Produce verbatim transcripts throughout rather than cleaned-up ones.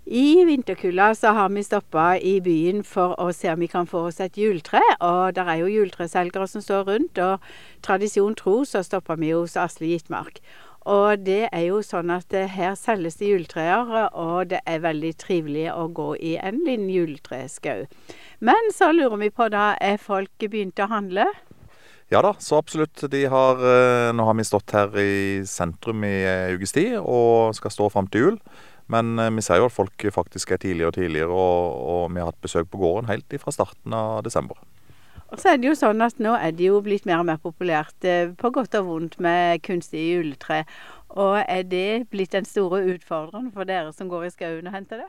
I vinterkulda så har vi stoppet i byen for å se om vi kan få oss et juletre, og der er jo juletreselgere som står rundt, og tradisjon tro så stoppet vi hos Asle Gittmark. Og det er jo sånn at eh, her selges det juletreer, og det er veldig trivelig å gå i en liten juletreskau. Men så lurer vi på da, er folk begynt å handle? Ja da, så absolutt. De har, eh, nå har vi stått her i sentrum i eh, ukes tid, og skal stå frem til jul. Men eh, vi ser jo at folk faktisk er tidligere og tidligere, og, og vi har hatt besøk på gården helt fra starten av desember. Og så er det jo sånn at nå er det jo blitt mer og mer populært, eh, på godt og vondt, med kunstig juletre. Og er det blitt den store utfordreren for dere som går i skauen og henter det?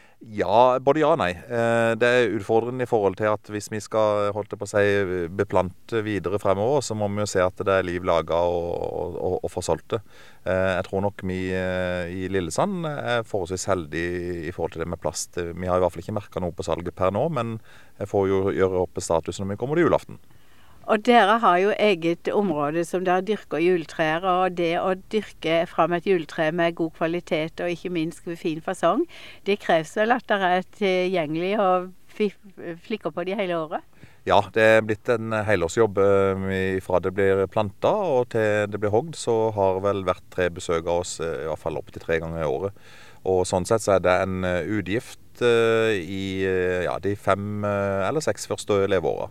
Ja, både ja og nei. Eh, Det er utfordrende i forhold til at hvis vi skal holdt jeg på å si, beplante videre fremover, så må vi jo se at det er liv laget og, og, og få solgt det. Eh, Jeg tror nok vi eh, i Lillesand er forholdsvis heldige i forhold til det med plast. Vi har i hvert fall ikke merket noe på salget per nå, men jeg får jo gjøre opp statusen når vi kommer til julaften. Og dere har jo eget område som dere dyrker juletrær, og det å dyrke fram et juletre med god kvalitet og ikke minst fin fasong, det kreves vel at dere er tilgjengelig og flikker på de hele året? Ja, det er blitt en helårsjobb eh, fra det blir plantet og til det blir hogd, så har vel hvert tre besøk av oss eh, i hvert fall opp til tre ganger i året. Og sånn sett så er det en eh, utgift eh, i eh, ja, de fem eh, eller seks første leveårene.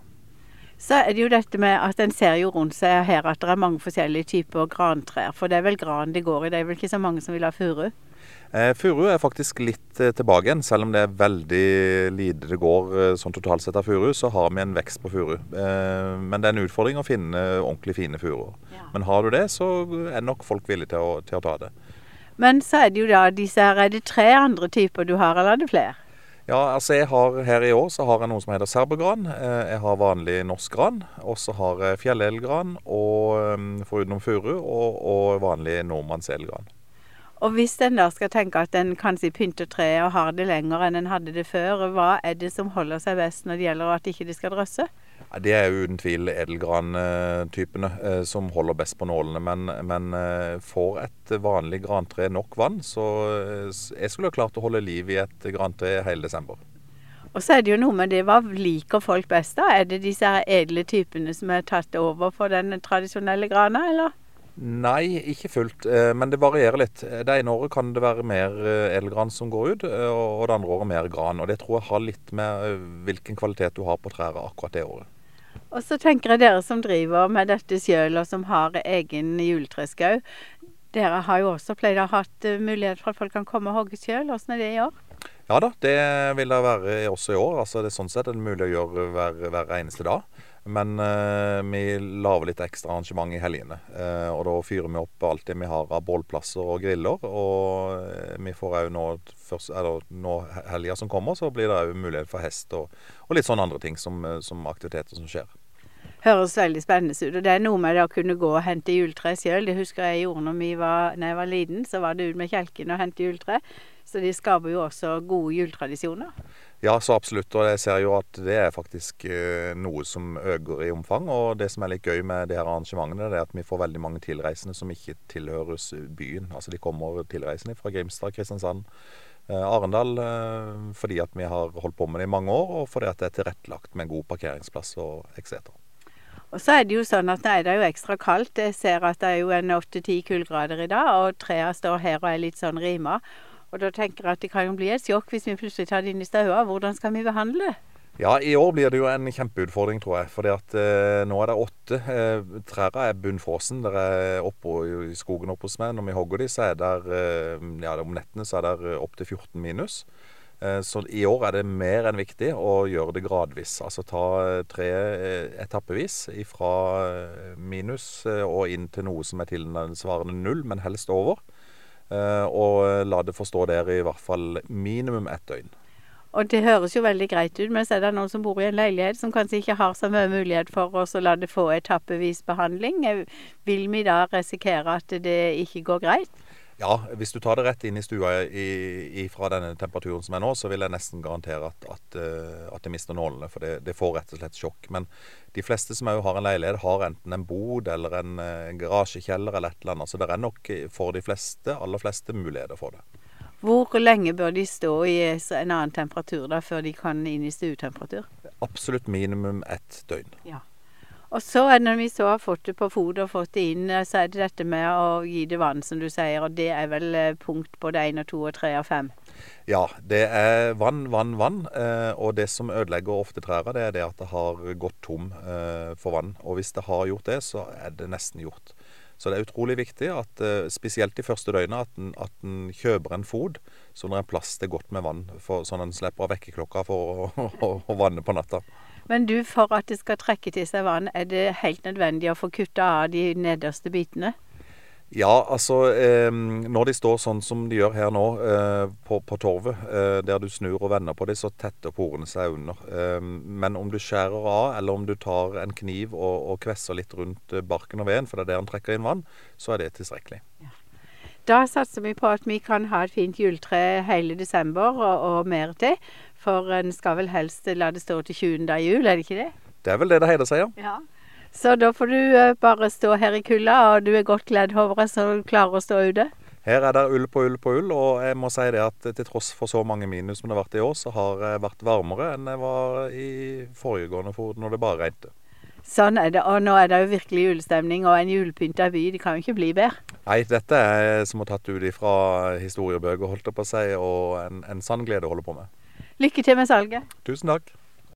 Så er det jo dette med at en ser jo rundt seg her at det er mange forskjellige typer grantrær, for det er vel gran det går i, det er vel ikke så mange som vil ha furu? Eh, furu er faktisk litt eh, tilbake igjen, selv om det er veldig lite det går eh, sånn totalt sett av furu, så har vi en vekst på furu. Eh, men det er en utfordring å finne ordentlig fine furuer. Ja. Men har du det, så er nok folk villige til å, til å ta det. Men så er det jo da disse her, er det tre andre typer du har, eller er det flere? Ja, altså jeg har her i år så har jeg noe som heter serbergran, jeg har vanlig norsk gran, og så har jeg fjellelgran, og foruten furu, og, og vanlig nordmannselgran. Og hvis en da skal tenke at en kanskje pynter treet og har det lenger enn en hadde det før, hva er det som holder seg best når det gjelder at ikke det skal drøsse? Ja, det er jo uten tvil edelgran-typene eh, som holder best på nålene, men, men eh, får et vanlig grantre nok vann, så eh, jeg skulle ha klart å holde liv i et grantre hele desember. Og så er det jo noe med det, hva liker folk best da? Er det disse her edle typene som er tatt over for den tradisjonelle grana, eller? Nei, ikke fullt, men det varierer litt. Det ene året kan det være mer edelgran som går ut, og det andre året mer gran. Og det tror jeg har litt med hvilken kvalitet du har på trærne akkurat det året. Og så tenker jeg dere som driver med dette selv, og som har egen juletreskau, dere har jo også pleid å ha hatt mulighet for at folk kan komme og hogge selv. Hvordan er det i år? Ja da, det vil det være også i år. Altså, det er sånn sett det er mulig å gjøre hver, hver eneste dag. Men eh, vi laver litt ekstra arrangement i helgene, eh, og da fyrer vi opp alt det vi har av bålplasser og griller, og eh, vi får jo nå, først, eller, nå helger som kommer, så blir det jo mulighet for hest og, og litt sånne andre ting som, som aktiviteter som skjer. Høres veldig spennende ut, og det er noe med det å kunne gå og hente juletre selv. Det husker jeg gjorde når, vi var, når jeg var liten, så var det ut med kjelken og hente juletre, så de skaper jo også gode juletradisjoner. Ja, så absolutt, og jeg ser jo at det er faktisk eh, noe som øker i omfang, og det som er litt gøy med de her arrangementene, det er at vi får veldig mange tilreisende som ikke tilhøres byen. Altså de kommer tilreisende fra Grimstad, Kristiansand, eh, Arendal, eh, fordi at vi har holdt på med det i mange år, og fordi at det er tilrettelagt med god parkeringsplass og et cetera. Og så er det jo sånn at nå er det jo ekstra kaldt. Jeg ser at det er jo en åtte til ti kuldegrader i dag, og trærne står her og er litt sånn rima. Og da tenker jeg at det kan jo bli et sjokk hvis vi plutselig tar det inn i staua. Hvordan skal vi behandle det? Ja, i år blir det jo en kjempeutfordring, tror jeg. Fordi at eh, nå er det åtte. Eh, trærne er bunnfrossen. Der er oppe i skogen oppe hos meg. Når vi hogger de, så er det eh, ja, om nettene så er det opp til fjorten minus. Eh, så i år er det mer enn viktig å gjøre det gradvis. Altså ta tre etappevis fra minus og inn til noe som er tilsvarende null, men helst over. Uh, og la det forstå dere i hvert fall minimum ett døgn. Og det høres jo veldig greit ut, men så er det noen som bor i en leilighet som kanskje ikke har så mye mulighet for oss å la det få etappevis behandling. Vil vi da risikere at det ikke går greit? Ja, hvis du tar det rett inn i stua i, i, fra denne temperaturen som er nå, så vil jeg nesten garantere at, at, at det mister nålene, for det, det får rett og slett sjokk. Men de fleste som har en leilighet har enten en bod eller en garasjekjeller eller et eller annet, så det er nok for de fleste, aller fleste muligheter for det. Hvor lenge bør de stå i en annen temperatur da, før de kan inn i stuetemperatur? Absolutt minimum ett døgn. Ja. Og så er det når vi så har fått det på fod og fått det inn, så er det dette med å gi det vann, som du sier, og det er vel punkt både én og to og tre og fem? Ja, det er vann, vann, vann, eh, og det som ødelegger ofte trærne, det er det at det har gått tom eh, for vann. Og hvis det har gjort det, så er det nesten gjort. Så det er utrolig viktig, at eh, spesielt de første døgnene, at en, at en kjøper en fod, så det er plass til godt med vann, for, sånn at en slipper å vekke klokka for å, å, å vanne på natta. Men du, for at det skal trekke til seg vann, er det helt nødvendig å få kuttet av de nederste bitene? Ja, altså eh, når de står sånn som de gjør her nå eh, på, på torvet, eh, der du snur og vender på dem, så tetter porene seg under. Eh, men om du skjærer av, eller om du tar en kniv og, og kvesser litt rundt barken og veden, for det er der den trekker inn vann, så er det tilstrekkelig. Ja. Da satser vi på at vi kan ha et fint juletre hele desember og, og mer til, for en skal vel helst la det stå til tjuende av jul, er det ikke det? Det er vel det det hele sier. Ja. Så da får du uh, bare stå her i kulda, og du er godt kledd, Håvard, så du klarer å stå ute. Her er det ull på ull på ull, og jeg må si det at til tross for så mange minus som det har vært i år, så har jeg vært varmere enn jeg var i foregående for når det bare regnet. Sånn er det, og nå er det jo virkelig julestemning, og en julepynta by, det kan jo ikke bli bedre. Nei, dette er som å tatt ut fra historiebøker, holdt det på å si, og en, en sann glede å holde på med. Lykke til med salget. Tusen takk.